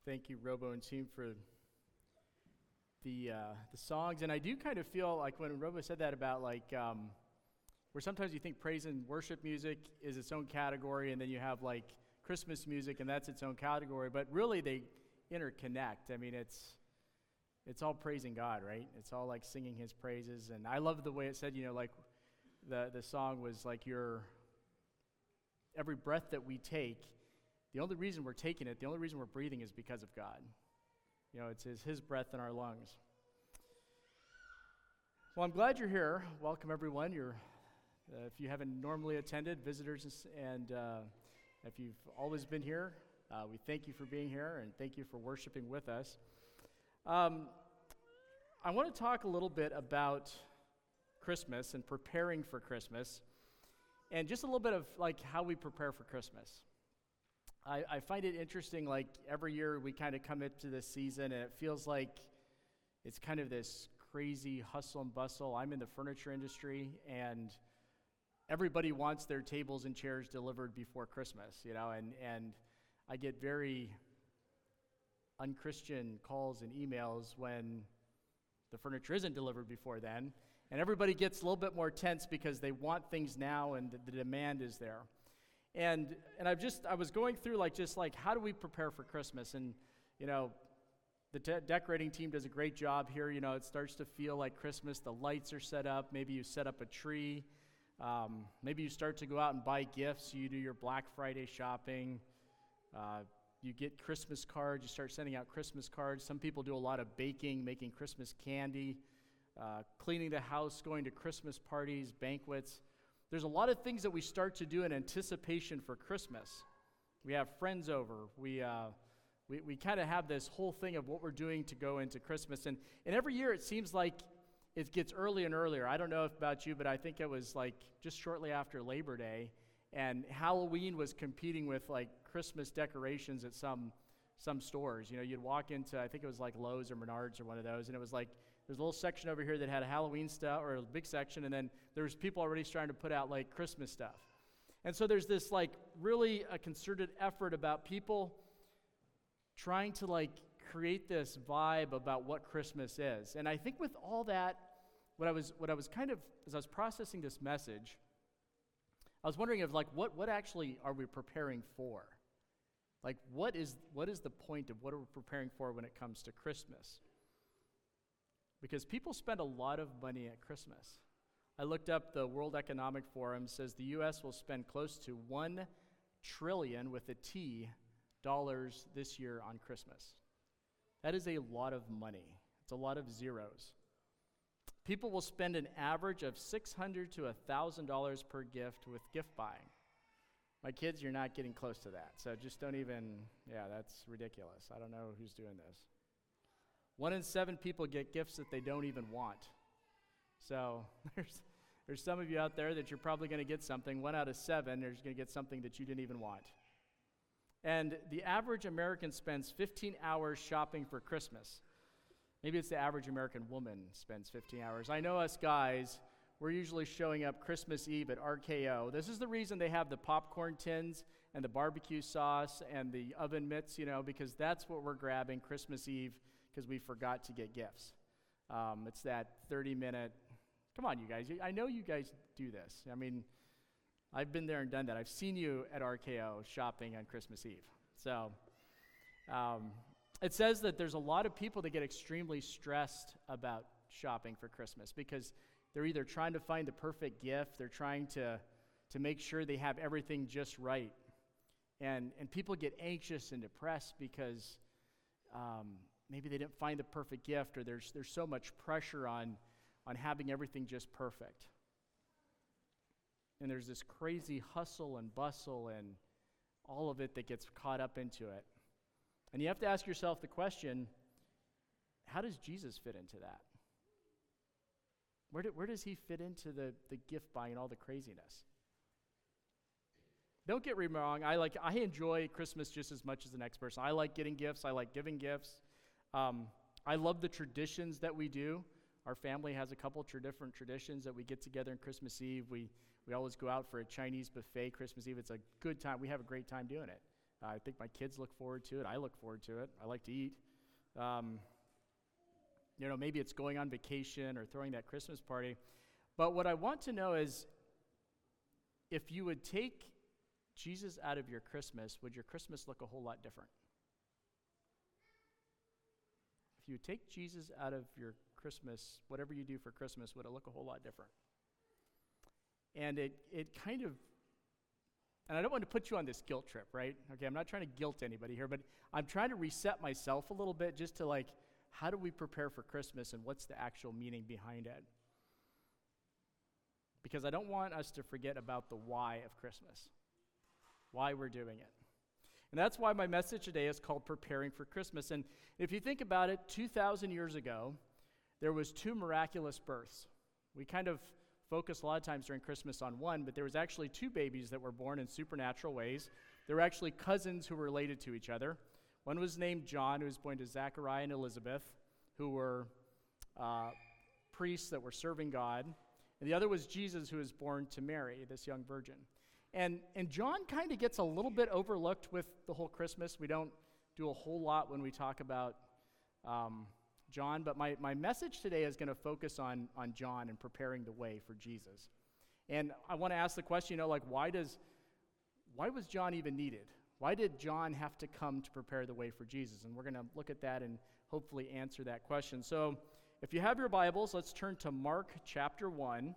Thank you, Robo and team, for the songs. And I do kind of feel like when Robo said that about where sometimes you think praise and worship music is its own category, and then you have like Christmas music, and that's its own category. But really, they interconnect. I mean, it's all praising God, right? It's all like singing His praises. And I love the way it said, like the song was like every breath that we take. The only reason we're taking it, the only reason we're breathing is because of God. It's His breath in our lungs. Well, I'm glad you're here. Welcome, everyone. If you haven't normally attended, visitors, and if you've always been here, we thank you for being here, and thank you for worshiping with us. I want to talk a little bit about Christmas and preparing for Christmas, and just a little bit of like how we prepare for Christmas. I find it interesting, like every year we kind of come into this season and it feels like it's kind of this crazy hustle and bustle. I'm in the furniture industry and everybody wants their tables and chairs delivered before Christmas, and I get very unchristian calls and emails when the furniture isn't delivered before then, and everybody gets a little bit more tense because they want things now and the demand is there. And I was going through how do we prepare for Christmas? And the decorating team does a great job here. It starts to feel like Christmas. The lights are set up. Maybe you set up a tree. Maybe you start to go out and buy gifts. You do your Black Friday shopping. You get Christmas cards. You start sending out Christmas cards. Some people do a lot of baking, making Christmas candy, cleaning the house, going to Christmas parties, banquets. There's a lot of things that we start to do in anticipation for Christmas. We have friends over. We kind of have this whole thing of what we're doing to go into Christmas. And every year it seems like it gets earlier and earlier. I don't know about you, but I think it was like just shortly after Labor Day, and Halloween was competing with like Christmas decorations at some stores. You'd walk into, I think it was like Lowe's or Menards or one of those, and it was like, there's a little section over here that had a Halloween stuff, or a big section, and then there was people already starting to put out like Christmas stuff. And so there's this like really a concerted effort about people trying to like create this vibe about what Christmas is. And I think with all that, what I was kind of, as I was processing this message, I was wondering if like what actually are we preparing for? Like what is the point of what are we preparing for when it comes to Christmas? Because people spend a lot of money at Christmas. I looked up, the World Economic Forum says the U.S. will spend close to $1 trillion with a T dollars this year on Christmas. That is a lot of money. It's a lot of zeros. People will spend an average of $600 to $1,000 per gift with gift buying. My kids, you're not getting close to that. So just don't even, that's ridiculous. I don't know who's doing this. 1 in 7 people get gifts that they don't even want. So there's some of you out there that you're probably going to get something. 1 out of 7 is going to get something that you didn't even want. And the average American spends 15 hours shopping for Christmas. Maybe it's the average American woman spends 15 hours. I know us guys, we're usually showing up Christmas Eve at RKO. This is the reason they have the popcorn tins and the barbecue sauce and the oven mitts, because that's what we're grabbing Christmas Eve because we forgot to get gifts. It's that 30-minute, come on, you guys. I know you guys do this. I mean, I've been there and done that. I've seen you at RKO shopping on Christmas Eve. So it says that there's a lot of people that get extremely stressed about shopping for Christmas because they're either trying to find the perfect gift, they're trying to make sure they have everything just right. And people get anxious and depressed because maybe they didn't find the perfect gift, or there's so much pressure on having everything just perfect. And there's this crazy hustle and bustle and all of it that gets caught up into it. And you have to ask yourself the question, how does Jesus fit into that? Where does he fit into the gift buying and all the craziness? Don't get me wrong, I enjoy Christmas just as much as the next person. I like getting gifts, I like giving gifts. I love the traditions that we do. Our family has a couple different traditions that we get together on Christmas Eve. We always go out for a Chinese buffet Christmas Eve. It's a good time. We have a great time doing it. I think my kids look forward to it. I look forward to it. I like to eat. Maybe it's going on vacation or throwing that Christmas party. But what I want to know is, if you would take Jesus out of your Christmas, would your Christmas look a whole lot different? If you would take Jesus out of your Christmas, whatever you do for Christmas, would it look a whole lot different? And it kind of, and I don't want to put you on this guilt trip, right? Okay, I'm not trying to guilt anybody here, but I'm trying to reset myself a little bit just to how do we prepare for Christmas and what's the actual meaning behind it? Because I don't want us to forget about the why of Christmas, why we're doing it. And that's why my message today is called Preparing for Christmas. And if you think about it, 2,000 years ago, there was 2 miraculous births. We kind of focus a lot of times during Christmas on one, but there was actually 2 babies that were born in supernatural ways. They were actually cousins who were related to each other. One was named John, who was born to Zachariah and Elizabeth, who were priests that were serving God. And the other was Jesus, who was born to Mary, this young virgin. And John kind of gets a little bit overlooked with the whole Christmas. We don't do a whole lot when we talk about John, but my message today is going to focus on John and preparing the way for Jesus. And I want to ask the question, why was John even needed? Why did John have to come to prepare the way for Jesus? And we're going to look at that and hopefully answer that question. So if you have your Bibles, let's turn to Mark chapter 1.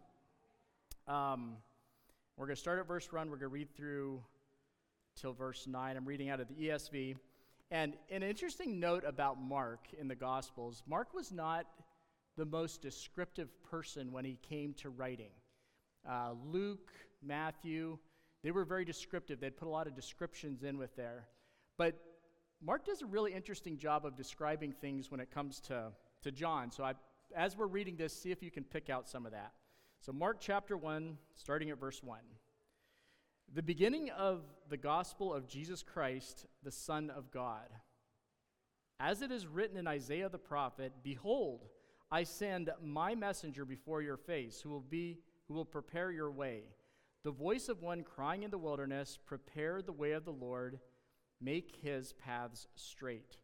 We're going to start at verse 1. We're going to read through till verse 9. I'm reading out of the ESV. And an interesting note about Mark in the Gospels, Mark was not the most descriptive person when he came to writing. Luke, Matthew, they were very descriptive. They'd put a lot of descriptions in with there. But Mark does a really interesting job of describing things when it comes to John. So as we're reading this, see if you can pick out some of that. So Mark chapter 1, starting at verse 1. The beginning of the gospel of Jesus Christ, the Son of God. As it is written in Isaiah the prophet, "Behold, I send my messenger before your face, who will prepare your way. The voice of one crying in the wilderness, prepare the way of the Lord, make his paths straight."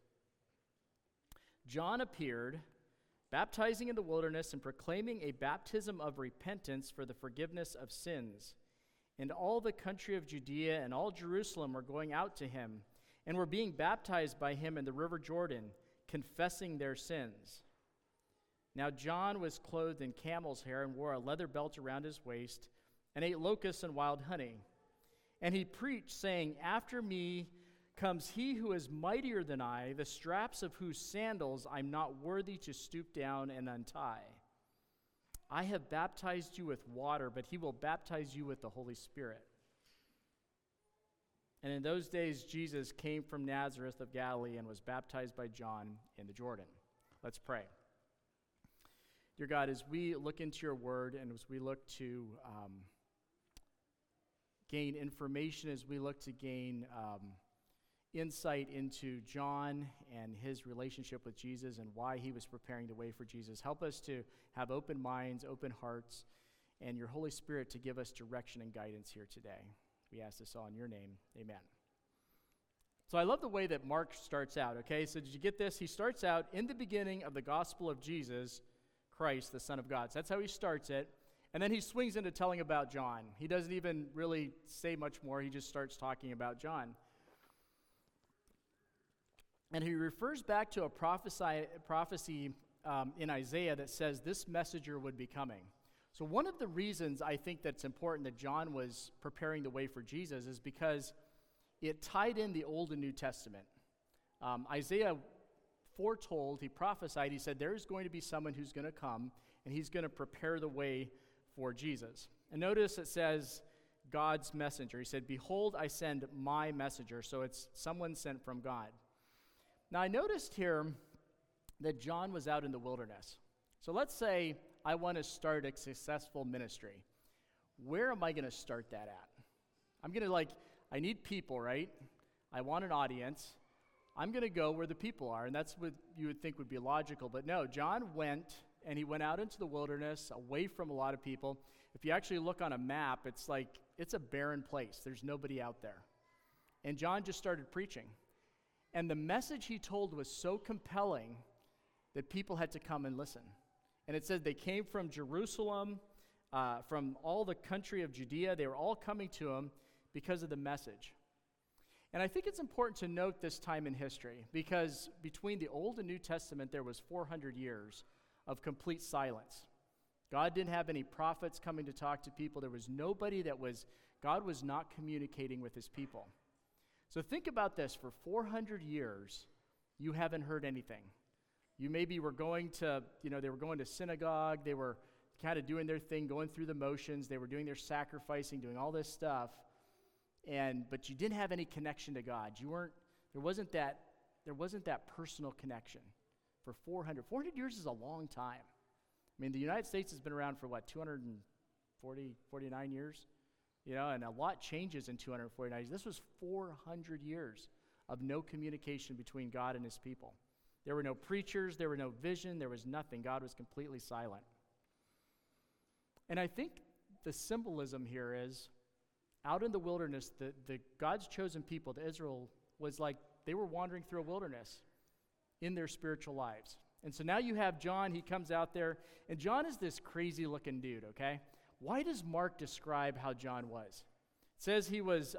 John appeared, baptizing in the wilderness and proclaiming a baptism of repentance for the forgiveness of sins. And all the country of Judea and all Jerusalem were going out to him, and were being baptized by him in the river Jordan, confessing their sins. Now John was clothed in camel's hair and wore a leather belt around his waist, and ate locusts and wild honey. And he preached, saying, "After me comes he who is mightier than I, the straps of whose sandals I'm not worthy to stoop down and untie. I have baptized you with water, but he will baptize you with the Holy Spirit." And in those days Jesus came from Nazareth of Galilee and was baptized by John in the Jordan. Let's pray. Dear God, as we look into your word and as we look to gain information, as we look to gain insight into John and his relationship with Jesus and why he was preparing the way for Jesus, help us to have open minds, open hearts, and your Holy Spirit to give us direction and guidance here today. We ask this all in your name. Amen. So I love the way that Mark starts out, okay? So did you get this? He starts out in the beginning of the gospel of Jesus Christ, the Son of God. So that's how he starts it. And then he swings into telling about John. He doesn't even really say much more. He just starts talking about John. And he refers back to a prophecy in Isaiah that says this messenger would be coming. So one of the reasons I think that's important that John was preparing the way for Jesus is because it tied in the Old and New Testament. Isaiah foretold, he prophesied, he said, there's going to be someone who's going to come, and he's going to prepare the way for Jesus. And notice it says God's messenger. He said, "Behold, I send my messenger." So it's someone sent from God. Now I noticed here that John was out in the wilderness. So let's say I want to start a successful ministry. Where am I going to start that at? I'm going to I need people, right? I want an audience. I'm going to go where the people are, and that's what you would think would be logical. But no, John went, and he went out into the wilderness, away from a lot of people. If you actually look on a map, it's a barren place. There's nobody out there. And John just started preaching. And the message he told was so compelling that people had to come and listen. And it said they came from Jerusalem, from all the country of Judea. They were all coming to him because of the message. And I think it's important to note this time in history, because between the Old and New Testament, there was 400 years of complete silence. God didn't have any prophets coming to talk to people. There was nobody God was not communicating with his people. So think about this. For 400 years, you haven't heard anything. You maybe were going to, they were going to synagogue. They were kind of doing their thing, going through the motions. They were doing their sacrificing, doing all this stuff. But you didn't have any connection to God. There wasn't that personal connection for 400. 400 years is a long time. I mean, the United States has been around for 49 years? And a lot changes in 249 years. This was 400 years of no communication between God and his people. There were no preachers, there were no vision, there was nothing. God was completely silent. And I think the symbolism here is, out in the wilderness, the God's chosen people, the Israel, was like they were wandering through a wilderness in their spiritual lives. And so now you have John. He comes out there, and John is this crazy-looking dude, okay? Why does Mark describe how John was? It says he was,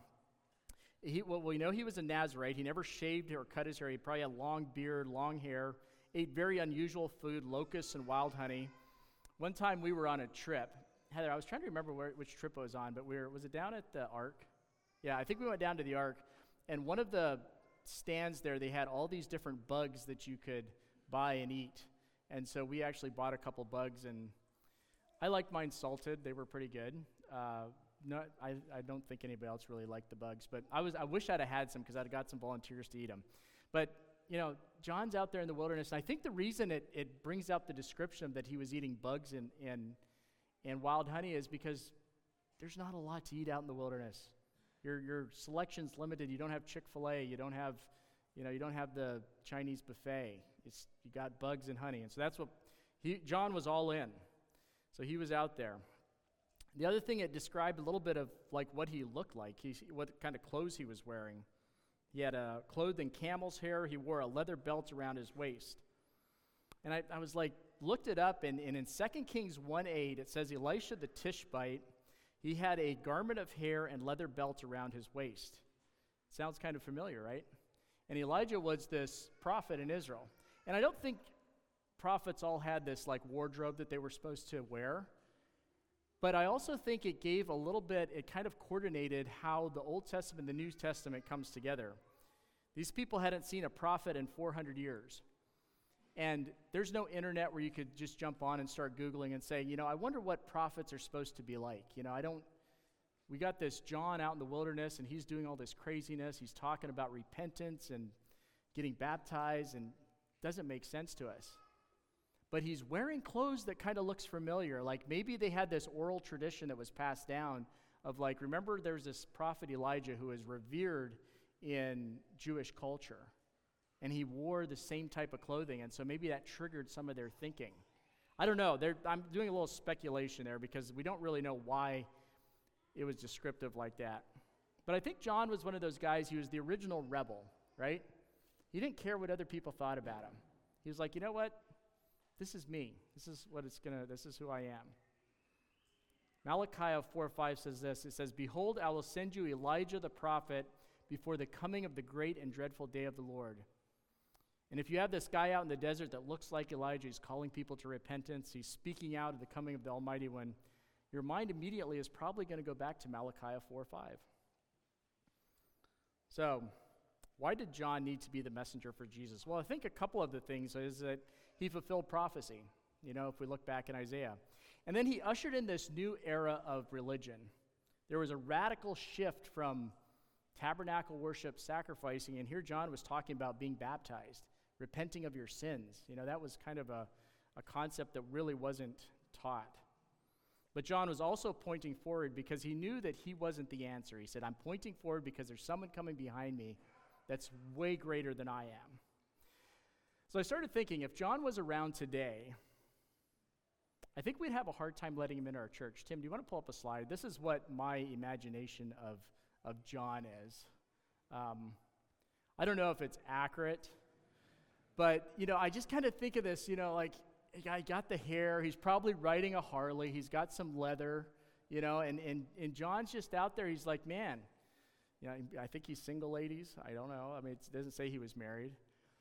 we know he was a Nazarite. He never shaved or cut his hair. He probably had a long beard, long hair, ate very unusual food, locusts and wild honey. One time we were on a trip. Heather, I was trying to remember which trip I was on, but was it down at the Ark? Yeah, I think we went down to the Ark, and one of the stands there, they had all these different bugs that you could buy and eat. And so we actually bought a couple bugs, and I liked mine salted. They were pretty good. I don't think anybody else really liked the bugs, but I wish I'd have had some because I'd have got some volunteers to eat them. But, John's out there in the wilderness, and I think the reason it brings out the description that he was eating bugs and wild honey is because there's not a lot to eat out in the wilderness. Your selection's limited. You don't have Chick-fil-A. You don't have the Chinese buffet. You got bugs and honey. And so that's what John was all in. So he was out there. The other thing, it described a little bit of like what he looked like, what kind of clothes he was wearing. He had clothed in camel's hair. He wore a leather belt around his waist. And I was like, looked it up, and in 2 Kings 1:8, it says Elisha the Tishbite, he had a garment of hair and leather belt around his waist. Sounds kind of familiar, right? And Elijah was this prophet in Israel. And I don't think prophets all had this like wardrobe that they were supposed to wear. But I also think it gave a little bit, it kind of coordinated how the Old Testament and the New Testament comes together. These people hadn't seen a prophet in 400 years. And there's no internet where you could just jump on and start Googling and say, I wonder what prophets are supposed to be like. We got this John out in the wilderness, and he's doing all this craziness. He's talking about repentance and getting baptized, and it doesn't make sense to us. But he's wearing clothes that kind of looks familiar. Like maybe they had this oral tradition that was passed down of like, remember there's this prophet Elijah who is revered in Jewish culture. And he wore the same type of clothing, and so maybe that triggered some of their thinking. I don't know. I'm doing a little speculation there because we don't really know why it was descriptive like that. But I think John was one of those guys. He was the original rebel, right? He didn't care what other people thought about him. He was like, you know what? This is me. This is who I am. Malachi 4:5 says this. It says, "Behold, I will send you Elijah the prophet before the coming of the great and dreadful day of the Lord." And if you have this guy out in the desert that looks like Elijah, he's calling people to repentance, he's speaking out of the coming of the Almighty One, your mind immediately is probably going to go back to Malachi 4:5. So, why did John need to be the messenger for Jesus? Well, I think a couple of the things is that he fulfilled prophecy, if we look back in Isaiah. And then he ushered in this new era of religion. There was a radical shift from tabernacle worship, sacrificing, and here John was talking about being baptized, repenting of your sins. That was kind of a concept that really wasn't taught. But John was also pointing forward because he knew that he wasn't the answer. He said, I'm pointing forward because there's someone coming behind me that's way greater than I am. So I started thinking, if John was around today, I think we'd have a hard time letting him into our church. Tim, do you want to pull up a slide? This is what my imagination of John is. I don't know if it's accurate, but, I just kind of think of this, like, a guy got the hair, he's probably riding a Harley, he's got some leather, and John's just out there, he's like, man, I think he's single, ladies, I don't know, it doesn't say he was married.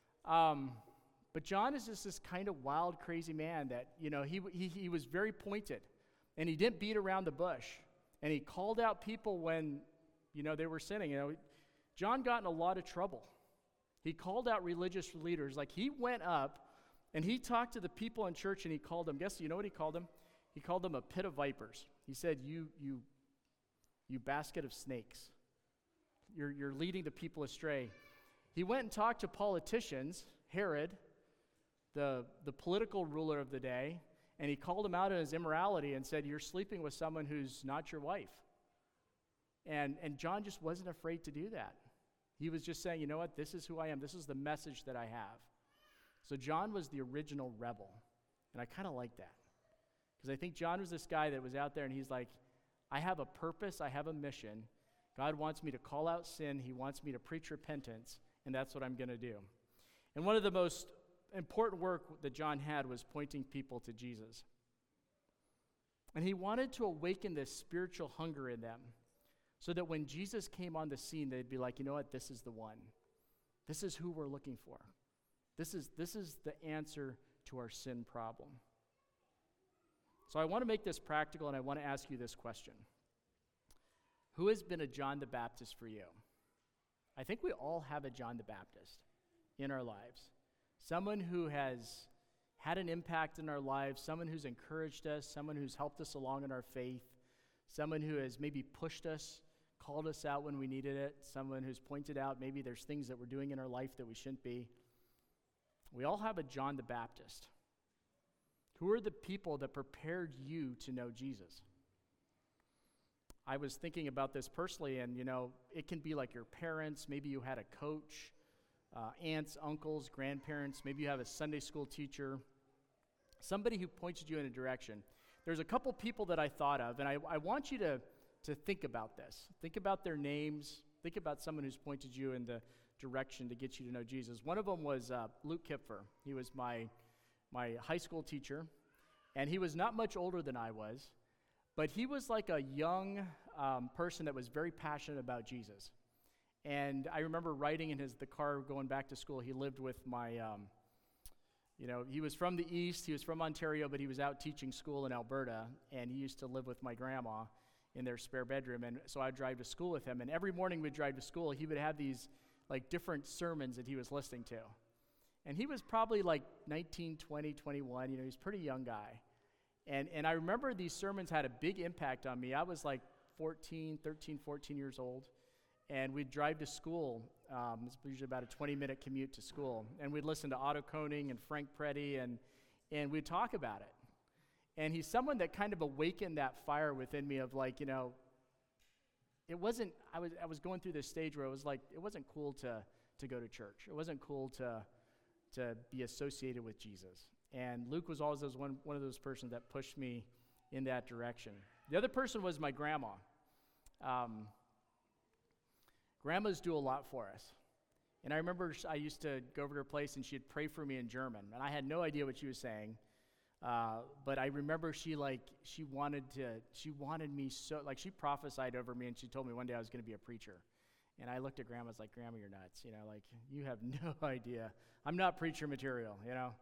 But John is just this kind of wild, crazy man that, he was very pointed, and he didn't beat around the bush, and he called out people when, they were sinning. John got in a lot of trouble. He called out religious leaders. Like, he went up, and he talked to the people in church, and he called them, you know what he called them? He called them a pit of vipers. He said, you basket of snakes. You're leading the people astray. He went and talked to politicians, Herod, the political ruler of the day, and he called him out on his immorality and said, you're sleeping with someone who's not your wife. And John just wasn't afraid to do that. He was just saying, you know what, this is who I am. This is the message that I have. So John was the original rebel, and I kind of like that. Because I think John was this guy that was out there, and he's like, I have a purpose, I have a mission. God wants me to call out sin. He wants me to preach repentance, and that's what I'm going to do. And one of the most important work that John had was pointing people to Jesus. And he wanted to awaken this spiritual hunger in them so that when Jesus came on the scene, they'd be like, you know what, this is the one. This is who we're looking for. This is the answer to our sin problem. So I want to make this practical, and I want to ask you this question. Who has been a John the Baptist for you? I think we all have a John the Baptist in our lives. Someone who has had an impact in our lives, someone who's encouraged us, someone who's helped us along in our faith, someone who has maybe pushed us, called us out when we needed it, someone who's pointed out maybe there's things that we're doing in our life that we shouldn't be. We all have a John the Baptist. Who are the people that prepared you to know Jesus? I was thinking about this personally, and it can be like your parents. Maybe you had a coach, aunts, uncles, grandparents. Maybe you have a Sunday school teacher, somebody who pointed you in a direction. There's a couple people that I thought of, and I want you to think about this. Think about their names. Think about someone who's pointed you in the direction to get you to know Jesus. One of them was Luke Kipfer. He was my high school teacher, and he was not much older than I was, but he was like a young person that was very passionate about Jesus. And I remember riding in the car going back to school. He lived with my, he was from the East. He was from Ontario, but he was out teaching school in Alberta, and he used to live with my grandma in their spare bedroom. And so I'd drive to school with him, and every morning we'd drive to school. He would have these like different sermons that he was listening to. And he was probably like 19, 20, 21. He was a pretty young guy. And I remember these sermons had a big impact on me. I was like 13, 14 years old. And we'd drive to school. It's usually about a 20-minute commute to school. And we'd listen to Otto Koning and Frank Preddy, and we'd talk about it. And he's someone that kind of awakened that fire within me of like, it wasn't, I was going through this stage where it was like, it wasn't cool to go to church. It wasn't cool to be associated with Jesus. And Luke was always one of those persons that pushed me in that direction. The other person was my grandma. Grandmas do a lot for us. And I remember I used to go over to her place and she'd pray for me in German. And I had no idea what she was saying. But I remember she wanted me so, like she prophesied over me and she told me one day I was going to be a preacher. And I looked at Grandma, I was like, Grandma, you're nuts. Like you have no idea. I'm not preacher material,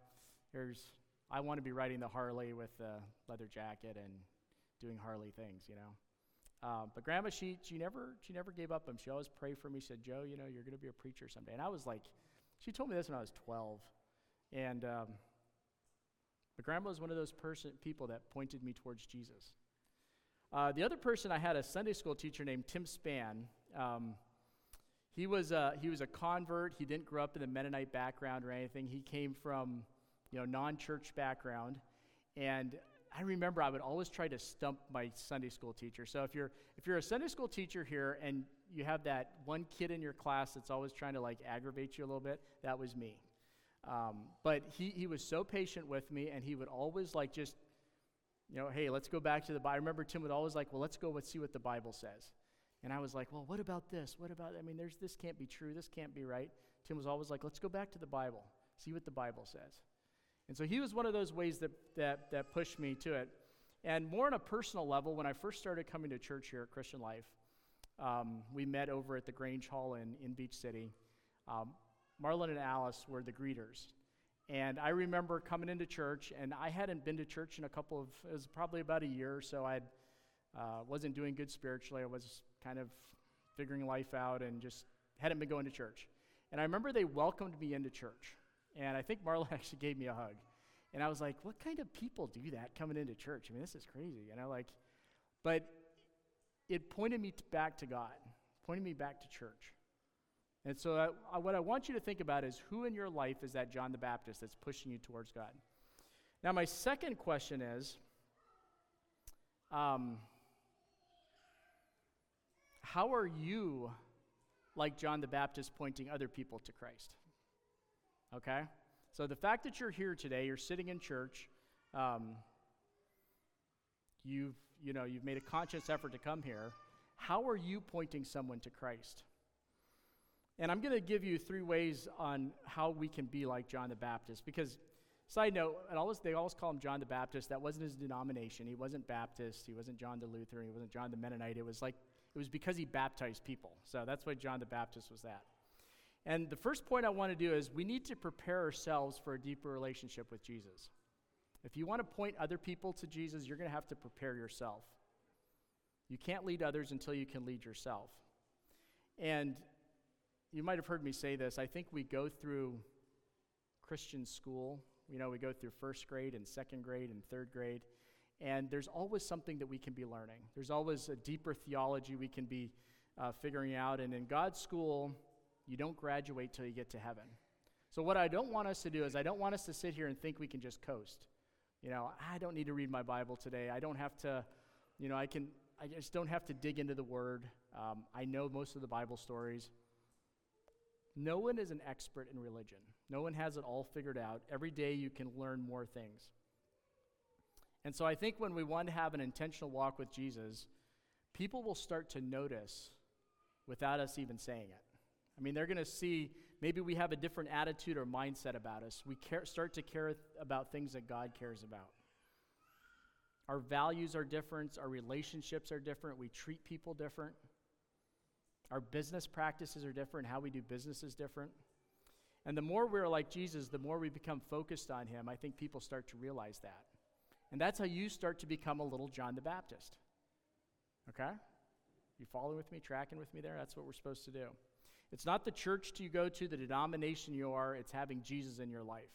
I want to be riding the Harley with the leather jacket and doing Harley things, But Grandma, she never gave up on me. She always prayed for me. She said, Joe, you're going to be a preacher someday. And I was like, she told me this when I was 12. And but Grandma was one of those people that pointed me towards Jesus. The other person, I had a Sunday school teacher named Tim Spann. He was a convert. He didn't grow up in a Mennonite background or anything. He came from non-church background. And I remember I would always try to stump my Sunday school teacher. So if you're a Sunday school teacher here and you have that one kid in your class that's always trying to like aggravate you a little bit, that was me. But he was so patient with me, and he would always like just, hey, let's go back to the Bible. I remember Tim would always like, well, let's see what the Bible says. And I was like, well, what about this? What about, this can't be true. This can't be right. Tim was always like, let's go back to the Bible, see what the Bible says. And so he was one of those ways that pushed me to it. And more on a personal level, when I first started coming to church here at Christian Life, we met over at the Grange Hall in Beach City. Marlon and Alice were the greeters. And I remember coming into church, and I hadn't been to church in it was probably about a year or so. I wasn't doing good spiritually. I was kind of figuring life out and just hadn't been going to church. And I remember they welcomed me into church. And I think Marlon actually gave me a hug. And I was like, what kind of people do that coming into church? This is crazy, But it pointed me back to God, pointed me back to church. And so what I want you to think about is who in your life is that John the Baptist that's pushing you towards God? Now, my second question is, how are you like John the Baptist pointing other people to Christ? Okay? So the fact that you're here today, you're sitting in church, you've made a conscious effort to come here. How are you pointing someone to Christ? And I'm going to give you 3 ways on how we can be like John the Baptist. Because, side note, they always call him John the Baptist. That wasn't his denomination. He wasn't Baptist. He wasn't John the Lutheran. He wasn't John the Mennonite. It was because he baptized people. So that's why John the Baptist was that. And the first point I want to do is we need to prepare ourselves for a deeper relationship with Jesus. If you want to point other people to Jesus, you're going to have to prepare yourself. You can't lead others until you can lead yourself. And you might have heard me say this. I think we go through Christian school. We go through first grade and second grade and third grade. And there's always something that we can be learning. There's always a deeper theology we can be figuring out. And in God's school, you don't graduate till you get to heaven. So what I don't want us to do is I don't want us to sit here and think we can just coast. I don't need to read my Bible today. I don't have to, I just don't have to dig into the Word. I know most of the Bible stories. No one is an expert in religion. No one has it all figured out. Every day you can learn more things. And so I think when we want to have an intentional walk with Jesus, people will start to notice without us even saying it. They're going to see maybe we have a different attitude or mindset about us. We start to care about things that God cares about. Our values are different. Our relationships are different. We treat people different. Our business practices are different. How we do business is different. And the more we're like Jesus, the more we become focused on him. I think people start to realize that. And that's how you start to become a little John the Baptist. Okay? You following with me, tracking with me there? That's what we're supposed to do. It's not the church you go to, the denomination you are, it's having Jesus in your life.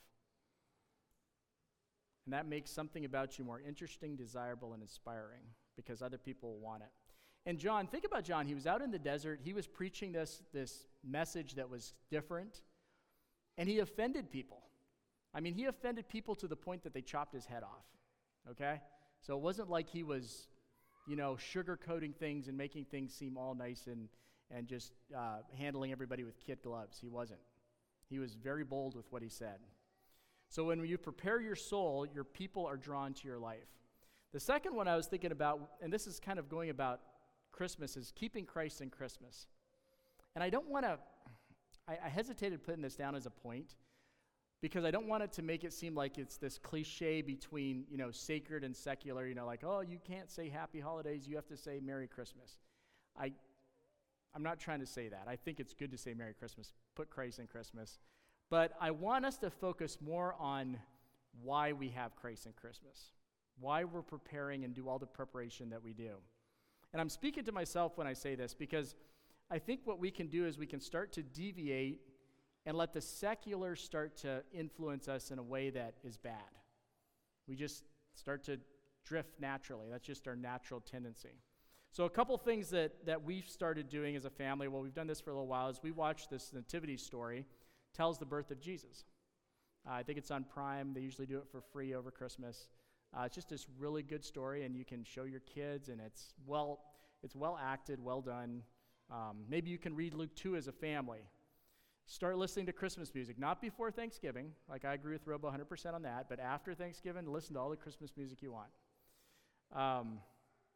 And that makes something about you more interesting, desirable, and inspiring because other people will want it. And John, think about John. He was out in the desert. He was preaching this message that was different, and he offended people. He offended people to the point that they chopped his head off, okay? So it wasn't like he was, sugarcoating things and making things seem all nice and just handling everybody with kid gloves. He wasn't. He was very bold with what he said. So when you prepare your soul, your people are drawn to your life. The second one I was thinking about, and this is kind of going about Christmas, is keeping Christ in Christmas. And I don't want to, I hesitated putting this down as a point because I don't want it to make it seem like it's this cliche between, sacred and secular, you can't say happy holidays, you have to say Merry Christmas. I'm not trying to say that. I think it's good to say Merry Christmas, put Christ in Christmas. But I want us to focus more on why we have Christ in Christmas, why we're preparing and do all the preparation that we do. And I'm speaking to myself when I say this because I think what we can do is we can start to deviate and let the secular start to influence us in a way that is bad. We just start to drift naturally. That's just our natural tendency. So a couple things that we've started doing as a family, well, we've done this for a little while, is we watch this nativity story, tells the birth of Jesus. I think it's on Prime. They usually do it for free over Christmas. It's just this really good story, and you can show your kids, and it's well acted, well done. Maybe you can read Luke 2 as a family. Start listening to Christmas music, not before Thanksgiving. Like I agree with Robo 100% on that, but after Thanksgiving, listen to all the Christmas music you want.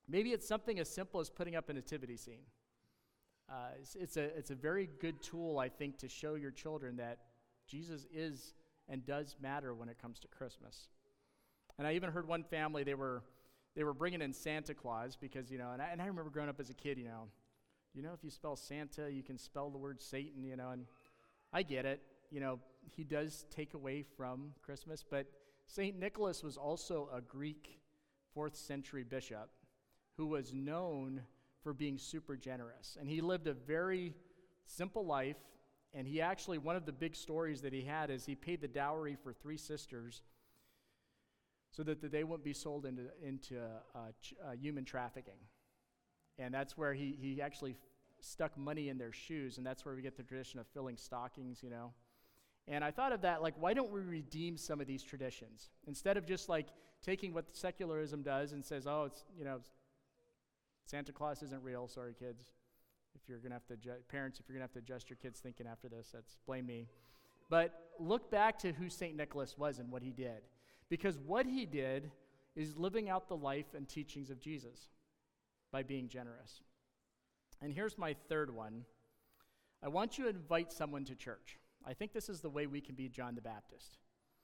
Maybe it's something as simple as putting up a nativity scene. It's a very good tool, I think, to show your children that Jesus is and does matter when it comes to Christmas. And I even heard one family, they were bringing in Santa Claus because, and I remember growing up as a kid, if you spell Santa, you can spell the word Satan, and I get it. He does take away from Christmas, but St. Nicholas was also a Greek 4th century bishop who was known for being super generous. And he lived a very simple life, and he actually, one of the big stories that he had is he paid the dowry for 3 sisters so that they wouldn't be sold into human trafficking. And that's where he actually stuck money in their shoes, and that's where we get the tradition of filling stockings, And I thought of that, why don't we redeem some of these traditions? Instead of just taking what secularism does and says, oh, it's, Santa Claus isn't real, sorry kids. If you're gonna have to, parents, if you're gonna have to adjust your kids' thinking after this, that's blame me. But look back to who St. Nicholas was and what he did. Because what he did is living out the life and teachings of Jesus by being generous. And here's my third one. I want you to invite someone to church. I think this is the way we can be John the Baptist.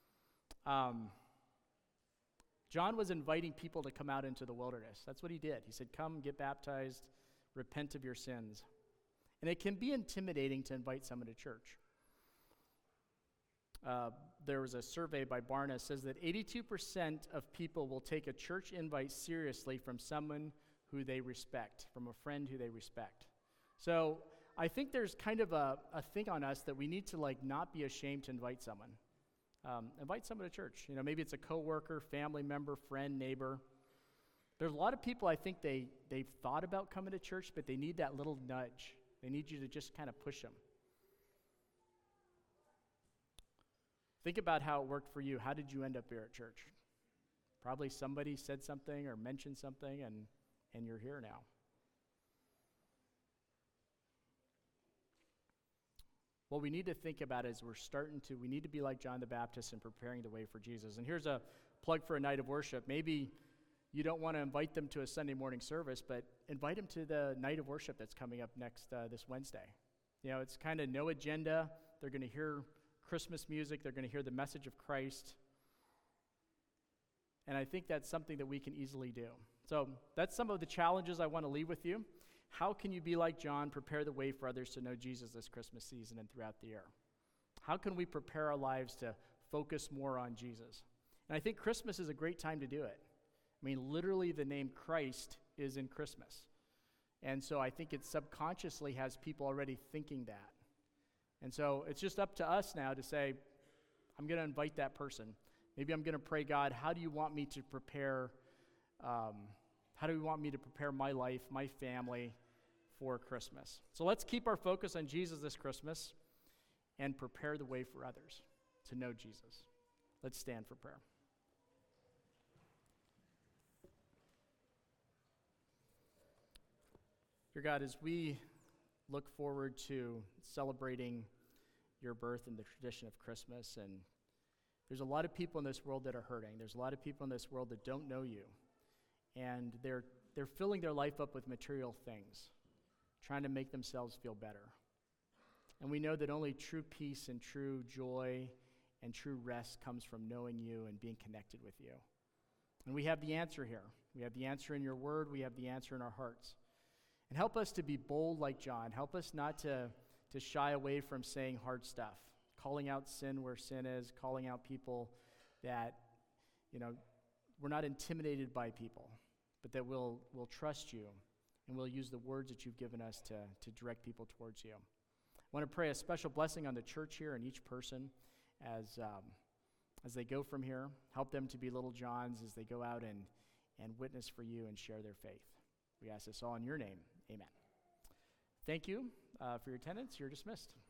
John was inviting people to come out into the wilderness. That's what he did. He said, come, get baptized, repent of your sins. And it can be intimidating to invite someone to church. There was a survey by Barna that says that 82% of people will take a church invite seriously from someone who they respect, from a friend who they respect. So I think there's kind of a thing on us that we need to not be ashamed to invite someone. Invite someone to church. Maybe it's a coworker, family member, friend, neighbor. There's a lot of people I think they've thought about coming to church, but they need that little nudge. They need you to just kind of push them. Think about how it worked for you. How did you end up here at church? Probably somebody said something or mentioned something, and you're here now. What we need to think about is we need to be like John the Baptist in preparing the way for Jesus. And here's a plug for a night of worship. Maybe you don't want to invite them to a Sunday morning service, but invite them to the night of worship that's coming up this Wednesday. It's kind of no agenda. They're going to hear Christmas music. They're going to hear the message of Christ. And I think that's something that we can easily do. So that's some of the challenges I want to leave with you. How can you be like John, prepare the way for others to know Jesus this Christmas season and throughout the year? How can we prepare our lives to focus more on Jesus? And I think Christmas is a great time to do it. I mean, literally the name Christ is in Christmas. And so I think it subconsciously has people already thinking that. And so it's just up to us now to say, I'm going to invite that person. Maybe I'm going to pray, God, how do you want me to prepare my life, my family for Christmas? So let's keep our focus on Jesus this Christmas and prepare the way for others to know Jesus. Let's stand for prayer. Dear God, as we look forward to celebrating your birth and the tradition of Christmas, and there's a lot of people in this world that are hurting. There's a lot of people in this world that don't know you. And they're filling their life up with material things, trying to make themselves feel better. And we know that only true peace and true joy and true rest comes from knowing you and being connected with you. And we have the answer here. We have the answer in your word. We have the answer in our hearts. And help us to be bold like John. Help us not to shy away from saying hard stuff, calling out sin where sin is, calling out people that, we're not intimidated by people, but that we'll trust you and we'll use the words that you've given us to direct people towards you. I want to pray a special blessing on the church here and each person as they go from here. Help them to be little Johns as they go out and witness for you and share their faith. We ask this all in your name. Amen. Thank you for your attendance. You're dismissed.